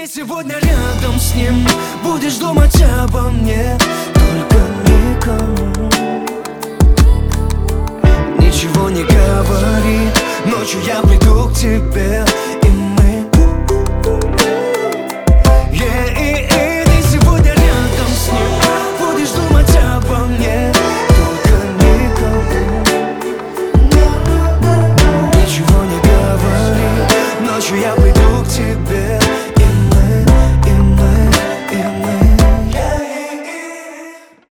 Ты сегодня рядом с ним, будешь думать обо мне, только никому ничего не говори. Ночью я приду к тебе,